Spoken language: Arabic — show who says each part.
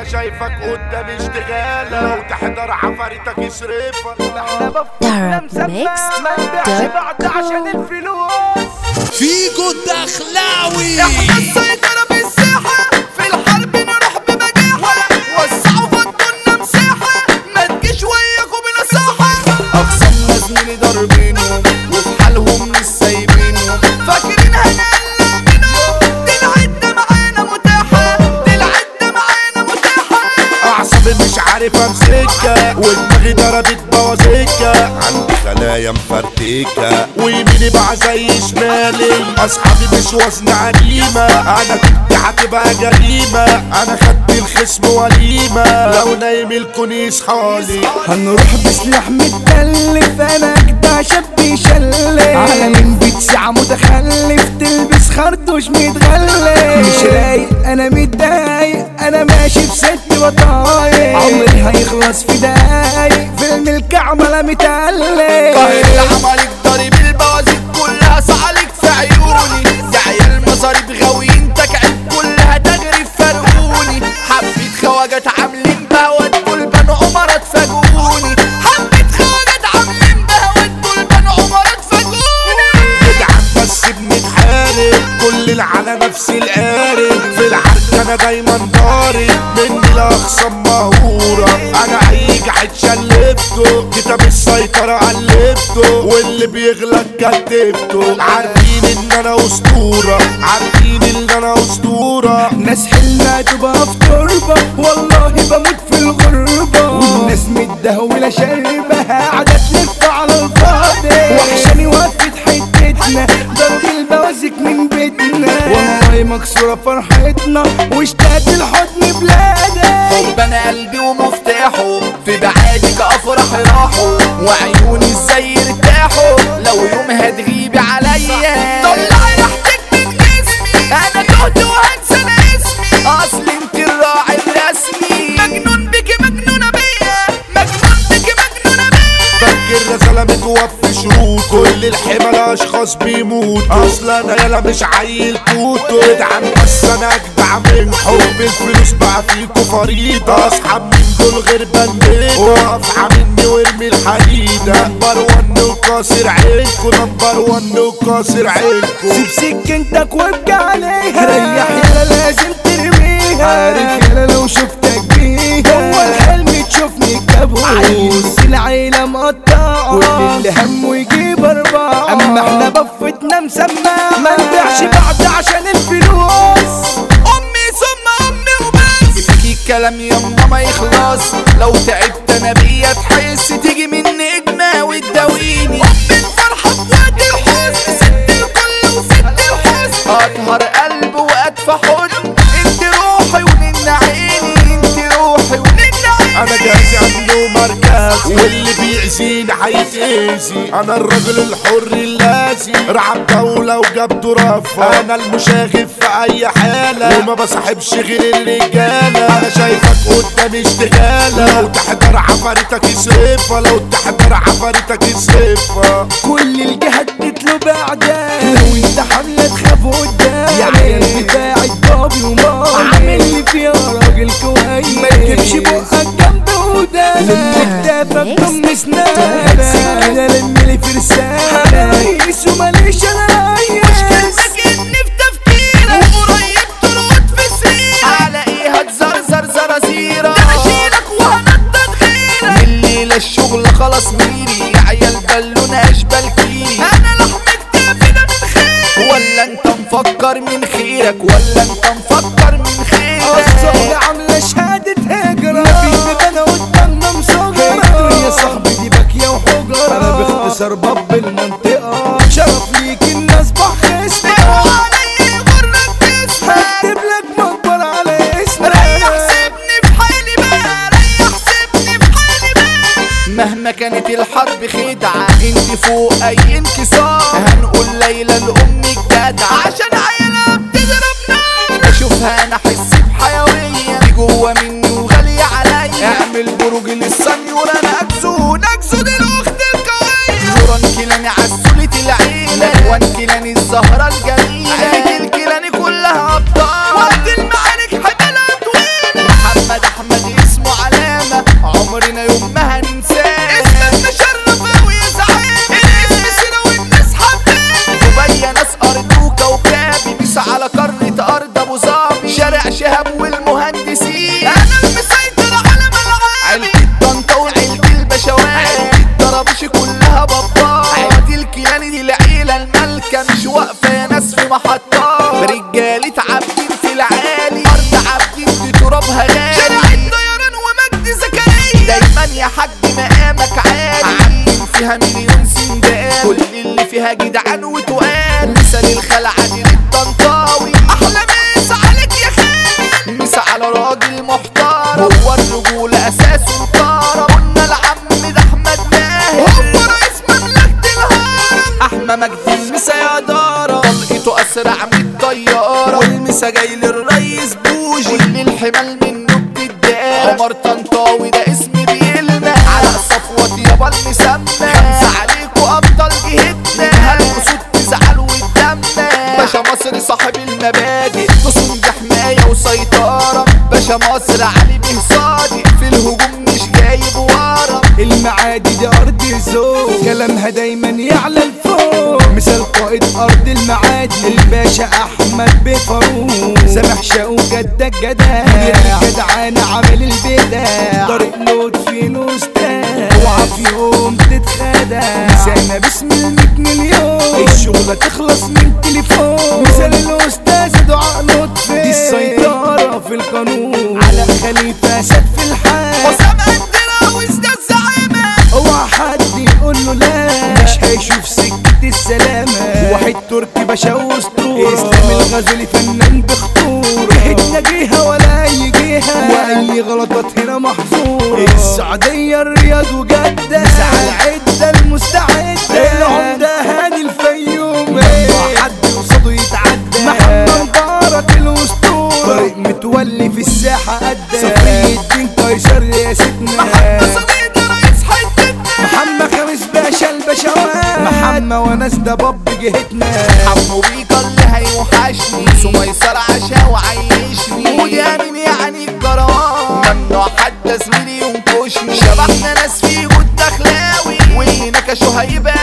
Speaker 1: انا شايفك قدامي اشتغالة لو تحضر عفاريتك يصرفها.
Speaker 2: احنا بفضلنا مسمى ما نبيعش بعد عشان الفلوس.
Speaker 3: فيجو الدخلاوي
Speaker 2: احنا السيطرة بالساحة في الحرب نروح ببجاحة. وسعوا فضلنا مساحة ما تجيش وياكوا بنصاحة. اخصامنا زميلي ضاربينهم وفي حالهم مش سايبينهم. فاكرين هنقلع منهم دي العدة معانا متاحة. دي العدة معانا متاحة.
Speaker 1: اعصابي مش عارف امسكها ودماغي ضربت بوازيكا. عندي خلايا مفرتكة ويميني بقى زي شمالي. اصحابي مش وزن عديمة انا كنت هتبقى جريمة. انا خدت الخصم وليمة لو نايم الكون يصحالي.
Speaker 2: هنروح بسلاح متكلف انا اجدع شاب يشلف. على مين بتسعى متخلف تلبس خرطوش متغلف. مش رايق انا متضايق انا ماشي بست بطايق. عمري هيخلص في دقايق فيلم الكعبة لا متألف. قاهر العمالك ضارب البوازيك كلها صعلك في عيوني. يا عيال مصاريف غاويين تكعب كلها تغري فرقوني. حبيت خواجات عاملين بهوات كل بنو عمرات فاجوني. حبيت خواجات عاملين بهوات كل بنو عمرات فاجوني.
Speaker 1: جدعان بس بنتحارب كل على نفس القارب. في العركة انا دايما ضارب مني لاخصام مهورة. انا هيجي هتشلفته كتاب السيطرة قلبته واللي بيغلط كتبته. عارفين ان انا اسطورة عارفين ان انا اسطورة.
Speaker 2: ناس حلنا تبقى في تربة والله بموت في الغربة. والناس متدهولة شربة قاعدة تلف على الفاضي. وحشاني وقفت حتتنا ضرب البوازيك من بيتنا. والله مكسورة فرحتنا واشتاقت الحضن بلادي. حب انا قلبي ومفتاحه في بعادك افرح راحوا. وعيوني ازاي يرتاحوا لو يوم هتغيبي عليا. طلعي ريحتك من جسمي انا تهت وهنسى انا اسمي. اصل انت الراعي الرسمي. مجنون بيكي مجنونة بيا مجنون بيكي مجنونة بيا.
Speaker 1: فاكر رسالة متوفي شروط كل الحمل اشخاص بيموت. اصلا انا يالا مش عيل توتو. ادعم بس انا اجدع من حب الفلوس بقى فيكو فريضة. اصحاب من دول غير بنديتا وقف عاملني وارمي الحديدة. نمبر ون وكاسر عينكو نمبر ون وكاسر عينكو.
Speaker 2: سيب سكنتك وابقى عليها. ريح يالا لازم ترميها. عارف يالا لو شفتك بيها هو الحلم تشوفني كابوس. العيلة مقطعة واللي همه يجيب أربعة. أما احنا بفتنا مسمى ما نبيعش بعد عشان الفلوس. أمي ثم أمي وبس. فيكي الكلام يما ما يخلص. لو تعبت أنا بيا تحس تيجي مني إجماع وتداويني. أمي الفرحة بوقت الحزن ست الكل وست الحزن. أطهر قلب وأدفى حضن انت روحي ونن عيني. انت روحي ونن عيني.
Speaker 1: انا جاهز عنده مركز واللي بيأذيني هيتأذي. انا الرجل الحر اللازي رعب دولة وجاب رفة. انا المشاغب في اي حالة وما بصاحبش غير الرجالة. انا شايفك قدامي اشتغالة لو تحضر عفاريتك يصرفها. لو تحضر عفاريتك يصرفها.
Speaker 2: كل الجهات تطلب اعداء لو انت حملة تخاف قدام. يا عيال بتاعت بابي ومامي عامل لي فيها راجل كويس. ما تجيبش بقك جنب ودان. لم كتافك ضم اسنانك انا لملي في رسالة. رئيس وماليش انا ريس. مشكلتك اني في تفكيرك وقريب ترقد في سريرك. على ايه هتزرزر زرازيرك ده هشيلك وهنطط غيرك. من الليلة الشغل خلاص ميري. يا عيال بالونة اشبال كيري. انا لحم كتافي ده من خيري. ولا انت مفكر من خيرك ولا انت مفكر من خيرك. الصغر عاملة شهادة هجرة مفيش انا قدامنا مصغرة. يا صاحبي دي باكية وحجرة. انا باختصار باب المنطقة. شرف ليك الناس بخسنا. اوعى علي يغرك جسمك. هكتب لك مقبر على اسمك. ريح سيبني في حالي بقى. ريح سيبني في حالي بقى. مهما كانت الحرب خدعة انت فوق اي انكسار. هنقول ليلى لامك جدعة عشان عيلة بتضرب نار. اشوفها انا احس بحيوية دي جوه مني وغالية عليا. اعمل بروج للسنيور انا نكسو دي الاخت القوية. نوران كيلاني عسولة العيلة. وان كيلاني الزهرة الجميلة. عيلة الكيلاني كلها ابطال. وقت المعارك حبالها طويلة. محمد احمد شارع شهاب والمهندسين انا المسيطر على ملعبي عيلة طنطا وعيلة البشوات الضربوش كلها بطال عيلة الكيلاني دي العيلة المالكة مش واقفة يا ناس في محطات رجالة عابدين في العالي أرض عابدين دي ترابها غالي شارع الطيران ومجد زكريا دايما يا حاج مقامك عالي عابدين فيها مليون سندان كل اللي فيها جدعان وتقال مثل الخلعة دي للطنطاوي أحلى مسا عليك يا خال مسا على راجل محترم هو الرجولة أساسه الطارة قلنا العم ده أحمد ماهر هو رئيس مملكة الهرم أحمى مجد المسا يا دارة طلقته أسرع من الطيارة والمسا جاي للريس بوجي واللي الحمال منه بتدار عمر طنطاوي ده اسم بيلمع على صفوة يابا المسمى خمسة عليكوا أبطال جهتنا هالقصود تزعل وتدمنا باشا مصر صاحب المبادئ تصون دي حماية وسيطرة باشا مصر علي بيه صادق في الهجوم مش جايب ورا المعادي دي أرض الذوق كلامها دايما يعلى لفوق مثال قائد أرض المعادي الباشا أحمد بيه فاروق سامح شاو جدك جدع جدعان عامل البدع طريق لوت في الأستاذ اوعى في يوم تتخدع نسانا باسم ال100 مليون الشغلة تخلص من تليفون مثال الأستاذ دعاء لطفي دي السيطرة في القانون على خليفة سد في الحال وسام عندنا وازداد زعامة اوعى حد يقول له لا مش هيشوف سكة السلامة واحد تركي باشا واسطورة اسلام الغزالي فنان بخطورة جهتنا جيها ولا اي جهة واي غلطات هنا محظورة السعودية الرياض وجدة مساحة العدة المستعدة العمدة هاني الفيوم حد يقصده يتعدى محمد مبارك الاسطورة طريق متولي في الساحة قدة صفي الدين قيصر رئاستنا محمد صديق رئيس حتتنا محمد خميس باشا البشوات محمد وناس ده باب جهتنا حمو بيكا اللي هيوحشني سميسر عشا وعيشني ودي امين يعني الكروان ممنوع حد زميلي ينكشني شبحنا ناس في جود دخلاوي واللي نكشوا هيبقى